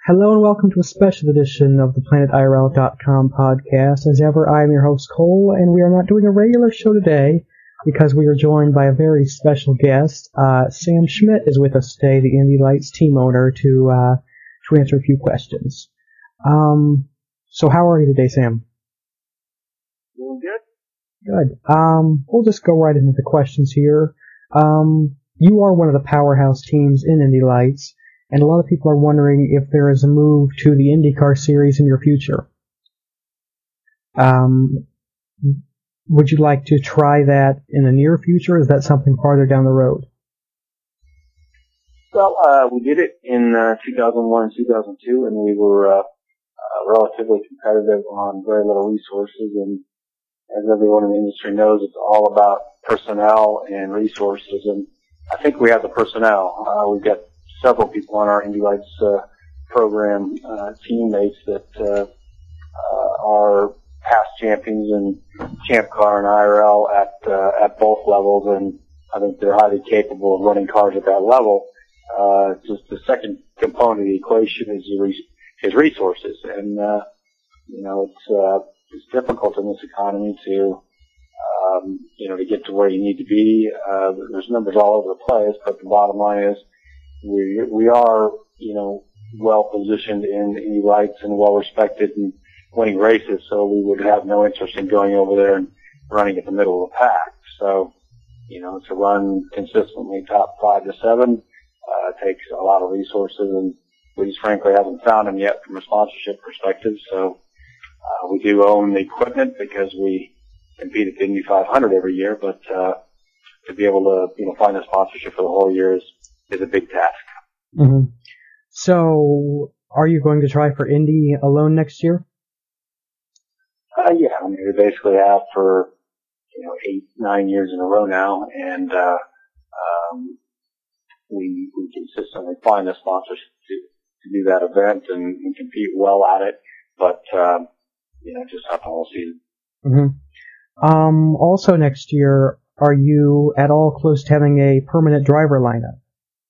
Hello and welcome to a special edition of the PlanetIRL.com podcast. As ever, I am your host, Cole, and we are not doing a regular show today because we are joined by a very special guest. Sam Schmidt is with us today, the Indy Lights team owner, to answer a few questions. So how are you today, Sam? Doing good. Good. We'll just go right into the questions here. You are one of the powerhouse teams in Indy Lights, and a lot of people are wondering if there is a move to the IndyCar series in your future. Would you like to try that in the near future, or is that something farther down the road? Well, we did it in 2001 and 2002, and we were relatively competitive on very little resources. And as everyone in the industry knows, it's all about personnel and resources. And I think we have the personnel. We've got several people on our Indy Lights program, teammates that are past champions in Champ Car and IRL at both levels, and I think they're highly capable of running cars at that level. Just the second component of the equation is resources, and it's difficult in this economy to get to where you need to be. There's numbers all over the place, but the bottom line is we are, well positioned in Indy Lights and well respected and winning races, so we would have no interest in going over there and running at the middle of the pack. So, to run consistently top 5 to 7, takes a lot of resources, and we just frankly haven't found them yet from a sponsorship perspective. So, we do own the equipment because we compete at the Indy 500 every year, but, to be able to, find a sponsorship for the whole year is a big task. Mm-hmm. So, are you going to try for Indy alone next year? Yeah, we basically have for 8-9 years in a row now, and we consistently find the sponsors to do that event and compete well at it, but just not the whole season. Mm-hmm. Also next year, are you at all close to having a permanent driver lineup?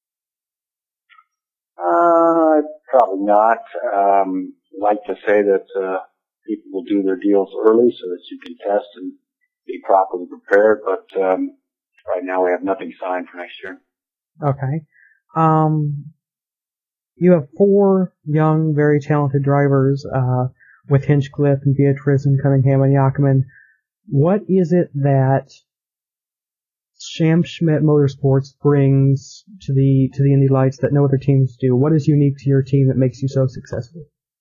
Probably not. Like to say that people will do their deals early so that you can test and be properly prepared, but right now we have nothing signed for next year. Okay. You have 4 young, very talented drivers with Hinchcliffe and Beatriz and Cunningham and Yackerman. What is it that Sam Schmidt Motorsports brings to the Indy Lights that no other teams do? What is unique to your team that makes you so successful?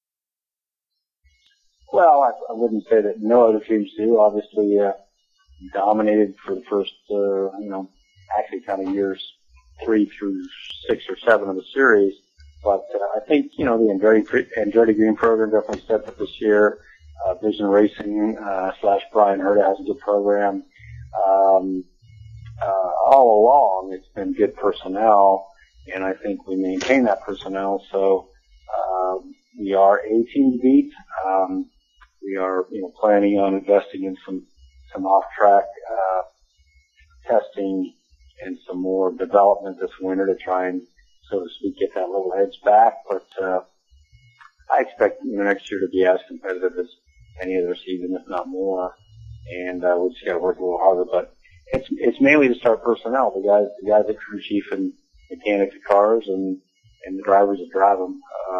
Well, I wouldn't say that no other teams do. Obviously, dominated for the first, actually kind of years 3 through 6 or 7 of the series. But I think, the Andretti Green program definitely stepped up this year. Vision Racing / Brian Herta has a good program. All along, it's been good personnel, and I think we maintain that personnel. So we are a team to beat. We are, planning on investing in some off-track testing and some more development this winter to try and, so to speak, get that little edge back. But I expect next year to be as competitive as any other season, if not more. And we just got to work a little harder. But it's mainly to start personnel. The guys that crew chief and mechanic the cars and the drivers that drive them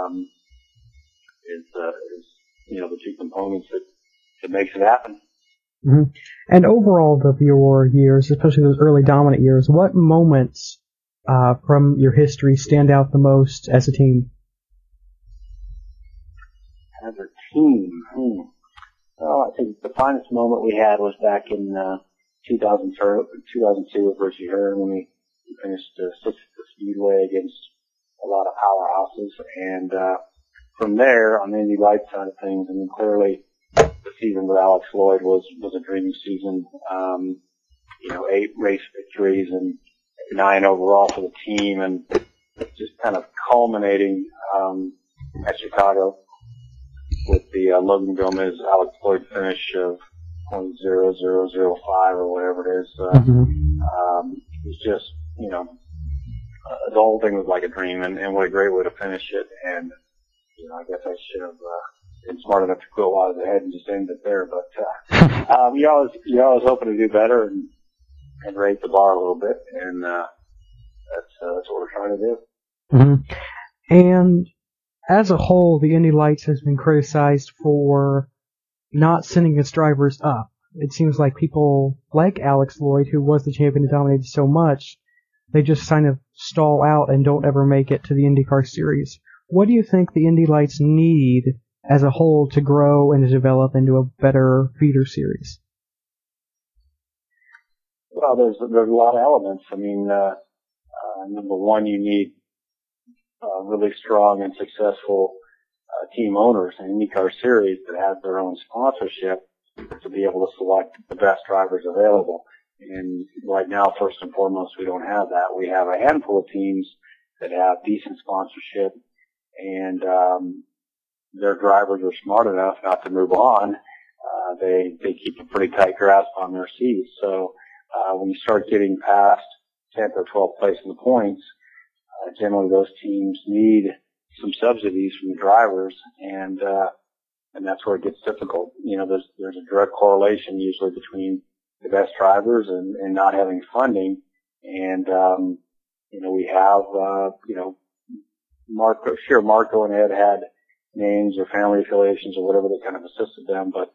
is the 2 components that makes it happen. Mm-hmm. And overall of your years, especially those early dominant years, what moments from your history stand out the most as a team? As a team, well, I think the finest moment we had was back in 2002 with Richie Hearn when we finished 6th at the Speedway against a lot of powerhouses. And from there, on the Indy Lights side of things, clearly the season with Alex Lloyd was a dream season. 8 race victories and 9 overall for the team, and just kind of culminating at Chicago with the Logan Gomez Alex Lloyd finish of 0.0005 or whatever it is. It's just, the whole thing was like a dream, and what a great way to finish it. And I guess I should have been smart enough to go out of the head and just end it there. But you're always hoping to do better and raise the bar a little bit, and that's what we're trying to do. Mm-hmm. And as a whole, the Indy Lights has been criticized for not sending its drivers up. It seems like people like Alex Lloyd, who was the champion and dominated so much, they just kind of stall out and don't ever make it to the IndyCar series. What do you think the Indy Lights need as a whole to grow and to develop into a better feeder series? Well, there's a lot of elements. I mean, number one, you need really strong and successful team owners in IndyCar series that have their own sponsorship to be able to select the best drivers available. And right now, first and foremost, we don't have that. We have a handful of teams that have decent sponsorship, and their drivers are smart enough not to move on. They keep a pretty tight grasp on their seats. So when you start getting past 10th or 12th place in the points, generally those teams need some subsidies from the drivers, and that's where it gets difficult. There's a direct correlation usually between the best drivers and not having funding. And, we have, Marco and Ed had names or family affiliations or whatever that kind of assisted them, but,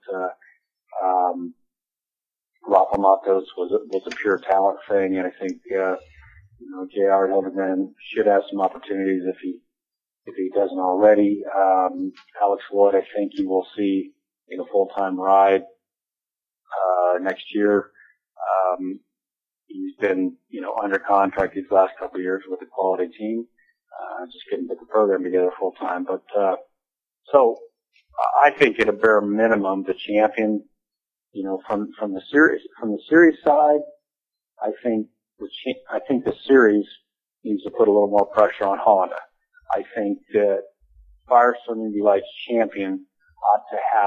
Rafa Matos was a pure talent thing, and I think, J.R. Hildebrand should have some opportunities if he doesn't already. Alex Lloyd, I think you will see in a full-time ride next year. He's been, under contract these last couple of years with a quality team. Just couldn't put the program together full-time. But so I think at a bare minimum, the champion, from the series side, I think the series needs to put a little more pressure on Honda. I think that Firestone Indy Lights champion ought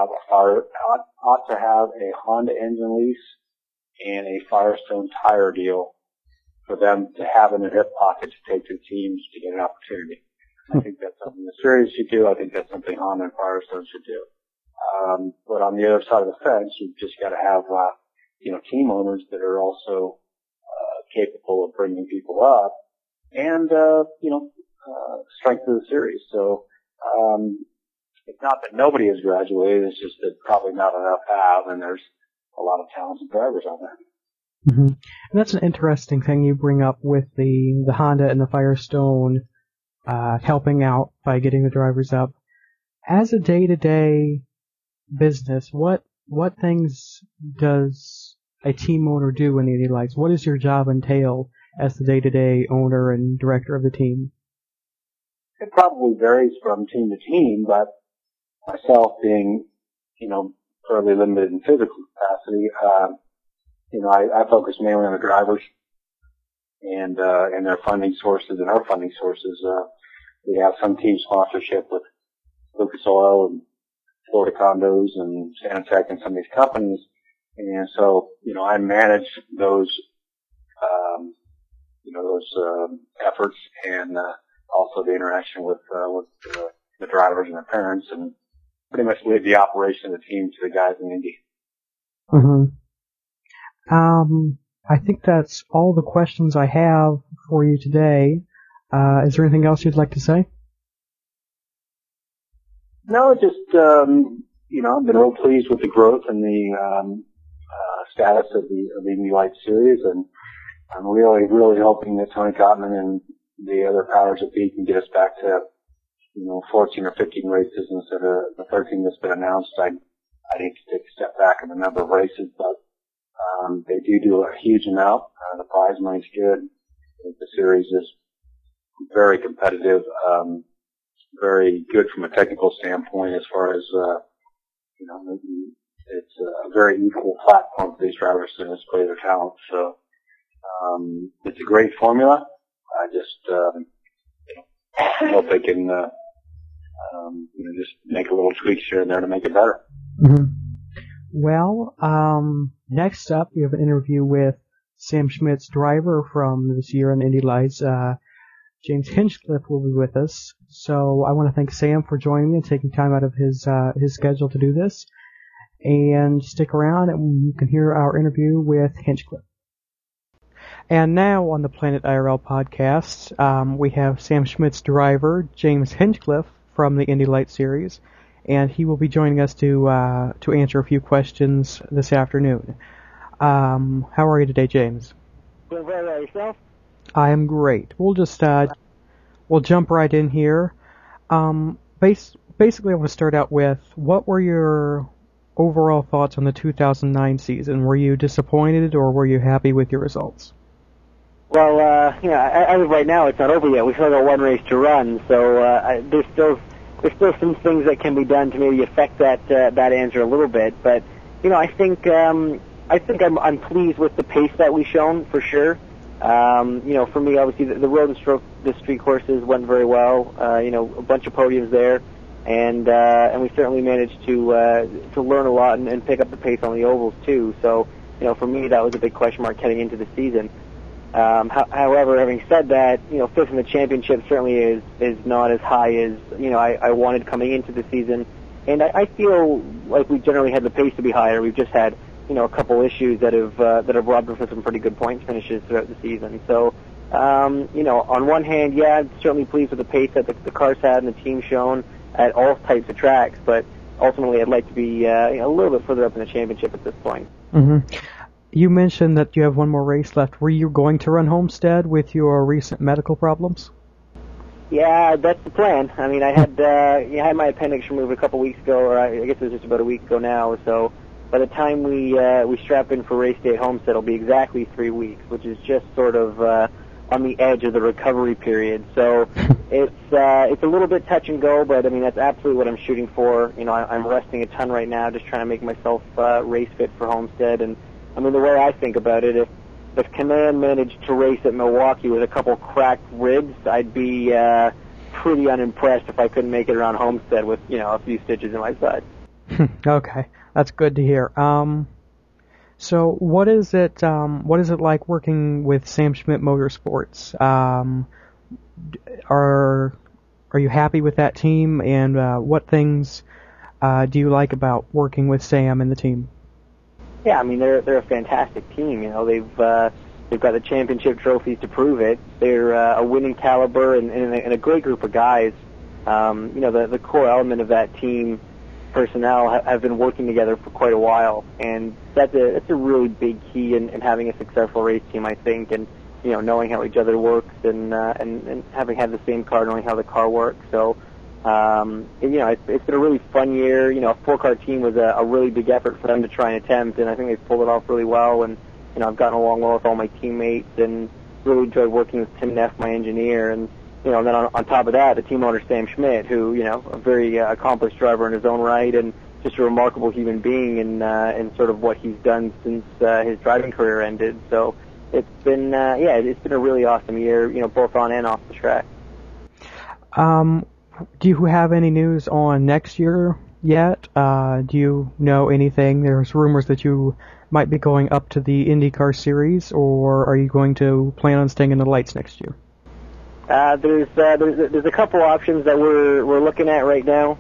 to have a Honda engine lease and a Firestone tire deal for them to have in their hip pocket to take to teams to get an opportunity. I think that's something the series should do. I think that's something Honda and Firestone should do. But on the other side of the fence, you've just got to have, team owners that are also capable of bringing people up and, strength of the series. So, it's not that nobody has graduated, it's just that probably not enough have, and there's a lot of talented drivers on there. Mm-hmm. And that's an interesting thing you bring up with the Honda and the Firestone, helping out by getting the drivers up. As a day-to-day business, what things does a team owner do in the Indy Lights? What does your job entail as the day-to-day owner and director of the team? It probably varies from team to team, but myself being, fairly limited in physical capacity, I focus mainly on the drivers and their funding sources and our funding sources. We have some team sponsorship with Lucas Oil and Florida Condos and Sanitec and some of these companies. And so, I manage those efforts and, also the interaction with the drivers and their parents, and pretty much leave the operation of the team to the guys in Indy. I think that's all the questions I have for you today. Is there anything else you'd like to say? No, just, I've been real pleased with the growth and the status of the Indy Lights series, and I'm really, really hoping that Tony Cotman and the other powers that be can get us back to, 14 or 15 races instead of the 13 that's been announced. I need to take a step back in the number of races, but they do a huge amount. The prize money's good. I think the series is very competitive, very good from a technical standpoint as far as, it's a very equal platform for these drivers to display their talent. So, it's a great formula. I just, hope they can, just make a little tweaks here and there to make it better. Mm-hmm. Well, next up, we have an interview with Sam Schmidt's driver from this year on Indy Lights, James Hinchcliffe will be with us. So I want to thank Sam for joining me and taking time out of his schedule to do this. And stick around and you can hear our interview with Hinchcliffe. And now on the Planet IRL podcast, we have Sam Schmidt's driver, James Hinchcliffe, from the Indy Lights series, and he will be joining us to answer a few questions this afternoon. How are you today, James? Doing very well. Yourself? I am great. We'll just we'll jump right in here. Basically, I want to start out with, what were your overall thoughts on the 2009 season? Were you disappointed or were you happy with your results? Well, as of right now, it's not over yet. We still got one race to run, so there's still some things that can be done to maybe affect that answer a little bit. But I think I'm pleased with the pace that we've shown for sure. For me, obviously, the road and the street courses went very well. A bunch of podiums there, and we certainly managed to learn a lot and pick up the pace on the ovals too. So, for me, that was a big question mark heading into the season. However, having said that, fifth in the championship certainly is not as high as I wanted coming into the season, and I feel like we generally had the pace to be higher. We've just had a couple issues that have robbed us of some pretty good points finishes throughout the season. So, on one hand, yeah, I'm certainly pleased with the pace that the cars had and the team shown at all types of tracks, but ultimately I'd like to be a little bit further up in the championship at this point. Mm-hmm. You mentioned that you have one more race left. Were you going to run Homestead with your recent medical problems? Yeah, that's the plan. I mean, I had my appendix removed a couple weeks ago, or I guess it was just about a week ago now. So by the time we strap in for race day at Homestead, it'll be exactly 3 weeks, which is just sort of on the edge of the recovery period. So it's a little bit touch and go, but I mean that's absolutely what I'm shooting for. I'm resting a ton right now, just trying to make myself race fit for Homestead. And I mean, the way I think about it, if Command managed to race at Milwaukee with a couple cracked ribs, I'd be pretty unimpressed if I couldn't make it around Homestead with a few stitches in my side. Okay, that's good to hear. So what is it like working with Sam Schmidt Motorsports? Are you happy with that team, and what things do you like about working with Sam and the team? Yeah, I mean they're a fantastic team. They've got the championship trophies to prove it. They're a winning caliber and a great group of guys. The core element of that team personnel have been working together for quite a while, and that's a really big key in having a successful race team, I think. And knowing how each other works and having had the same car, knowing how the car works. So. It's been a really fun year. A 4-car team was a really big effort for them to try and attempt, and I think they've pulled it off really well. And I've gotten along well with all my teammates, and really enjoyed working with Tim Neff, my engineer. And then on top of that, the team owner Sam Schmidt, who a very accomplished driver in his own right, and just a remarkable human being in sort of what he's done since his driving career ended. So it's been it's been a really awesome year, both on and off the track. Do you have any news on next year yet? Do you know anything? There's rumors that you might be going up to the IndyCar series, or are you going to plan on staying in the lights next year? There's a couple options that we're looking at right now.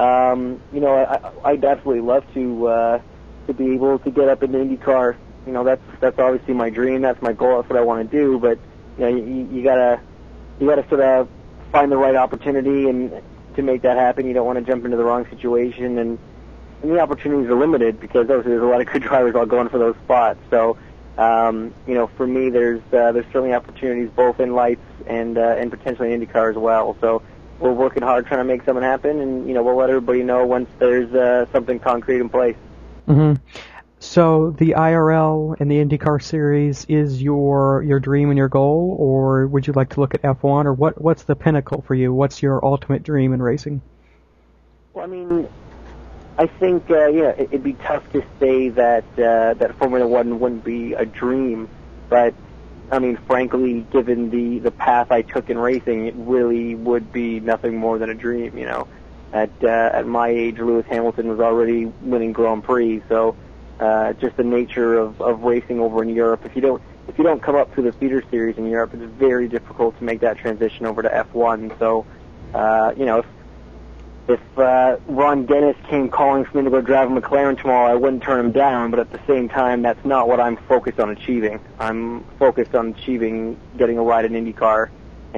I'd absolutely love to be able to get up in the IndyCar. That's obviously my dream. That's my goal. That's what I want to do. But you gotta sort of find the right opportunity and to make that happen. You don't want to jump into the wrong situation, and the opportunities are limited because obviously there's a lot of good drivers all going for those spots. So, for me, there's certainly opportunities both in lights and potentially in IndyCar as well. So we're working hard trying to make something happen, and we'll let everybody know once there's something concrete in place. Mm-hmm. So the IRL and the IndyCar series is your dream and your goal, or would you like to look at F1, or what's the pinnacle for you? What's your ultimate dream in racing? Well, I mean, I think it'd be tough to say that Formula One wouldn't be a dream, but I mean, frankly, given the path I took in racing, it really would be nothing more than a dream. At my age, Lewis Hamilton was already winning Grand Prix, so. Just the nature of racing over in Europe. If you if you don't come up through the feeder series in Europe, it's very difficult to make that transition over to F1. So, if Ron Dennis came calling for me to go drive a McLaren tomorrow, I wouldn't turn him down, but at the same time, that's not what I'm focused on achieving. I'm focused on achieving getting a ride in IndyCar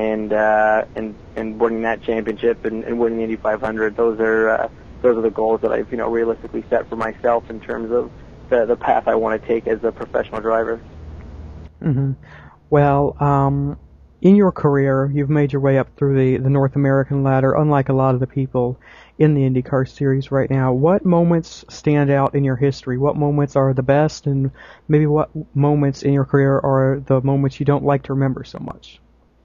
and winning that championship and winning the Indy 500. Those are the goals that I've realistically set for myself in terms of the path I want to take as a professional driver. Mm-hmm. Well, in your career, you've made your way up through the North American ladder, unlike a lot of the people in the IndyCar series right now. What moments stand out in your history? What moments are the best, and maybe what moments in your career are the moments you don't like to remember so much?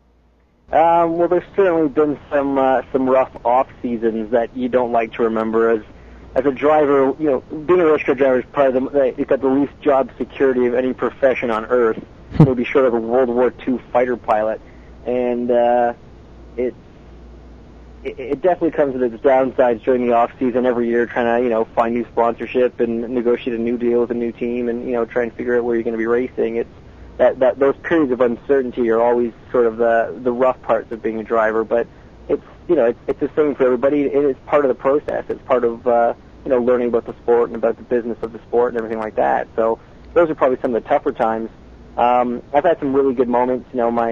Well, there's certainly been some rough off seasons that you don't like to remember. As a driver, being a race car driver is probably it's got the least job security of any profession on earth. Maybe short of a World War II fighter pilot, and it definitely comes with its downsides during the off season every year, trying to find new sponsorship and negotiate a new deal with a new team, and try and figure out where you're going to be racing. It's that those periods of uncertainty are always sort of the rough parts of being a driver, but it's the same for everybody. It is part of the process. It's part of learning about the sport and about the business of the sport and everything like that. So those are probably some of the tougher times. I've had some really good moments.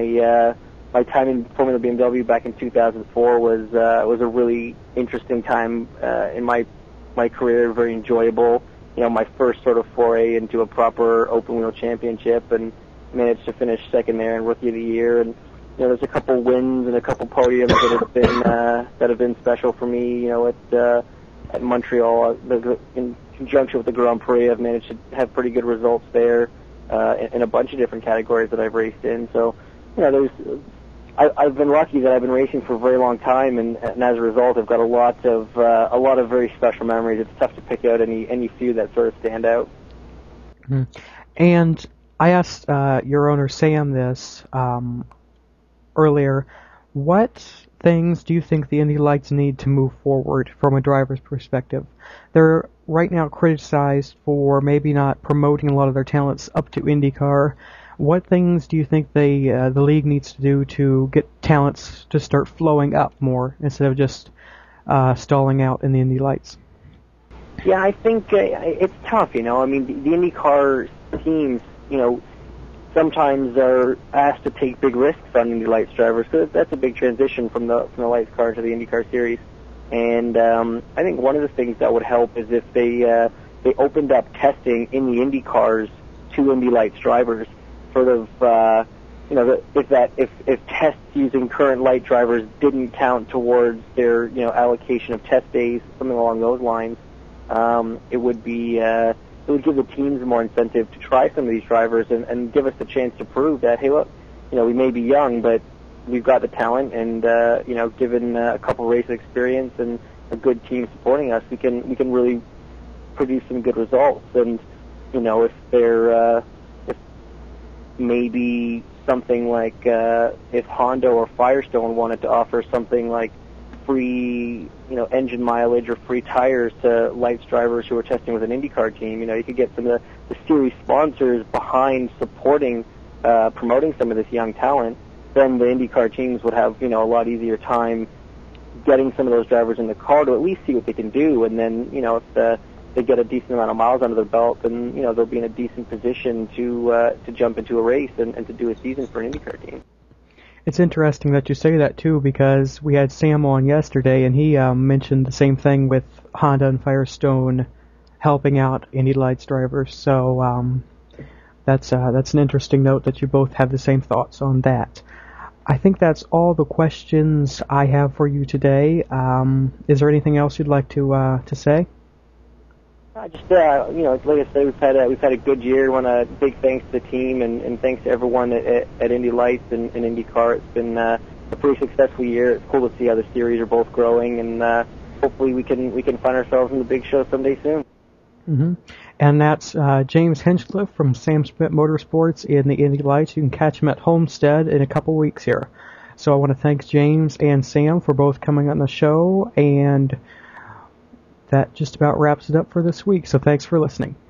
My time in Formula BMW back in 2004 was a really interesting time in my career, very enjoyable. My first sort of foray into a proper open wheel championship, and managed to finish second there in Rookie of the Year. And there's a couple wins and a couple podiums that have been special for me. At Montreal, in conjunction with the Grand Prix, I've managed to have pretty good results there. In a bunch of different categories that I've raced in. So, I've been lucky that I've been racing for a very long time, and as a result, I've got a lot of very special memories. It's tough to pick out any few that sort of stand out. Mm-hmm. And I asked your owner Sam this earlier. What things do you think the Indy Lights need to move forward from a driver's perspective? They're right now criticized for maybe not promoting a lot of their talents up to IndyCar. What things do you think the league needs to do to get talents to start flowing up more instead of just stalling out in the Indy Lights? Yeah, I think it's tough. I mean, the IndyCar teams, sometimes are asked to take big risks on Indy Lights drivers. So that's a big transition from the Lights car to the IndyCar series. And I think one of the things that would help is if they opened up testing in the Indy cars to Indy Lights drivers. Sort of, if tests using current light drivers didn't count towards their allocation of test days, something along those lines, it would give the teams more incentive to try some of these drivers and give us the chance to prove that, hey, look, we may be young, but we've got the talent, and given a couple race experience and a good team supporting us, we can really produce some good results. And if they're if maybe something like if Honda or Firestone wanted to offer something like free engine mileage or free tires to Lights drivers who are testing with an IndyCar team, you could get some of the series sponsors behind supporting promoting some of this young talent. Then the IndyCar teams would have a lot easier time getting some of those drivers in the car to at least see what they can do. And then if they get a decent amount of miles under their belt, then they'll be in a decent position to jump into a race and to do a season for an IndyCar team. It's interesting that you say that too, because we had Sam on yesterday, and he mentioned the same thing with Honda and Firestone helping out Indy Lights drivers. So that's an interesting note that you both have the same thoughts on that. I think that's all the questions I have for you today. Is there anything else you'd like to say? Just like I said, we've had a good year. I want to big thanks to the team and thanks to everyone at Indy Lights and IndyCar. It's been a pretty successful year. It's cool to see how the series are both growing, and hopefully we can find ourselves in the big show someday soon. Mm-hmm. And that's James Hinchcliffe from Sam Schmidt Motorsports in the Indy Lights. You can catch him at Homestead in a couple weeks here. So I want to thank James and Sam for both coming on the show, and that just about wraps it up for this week. So thanks for listening.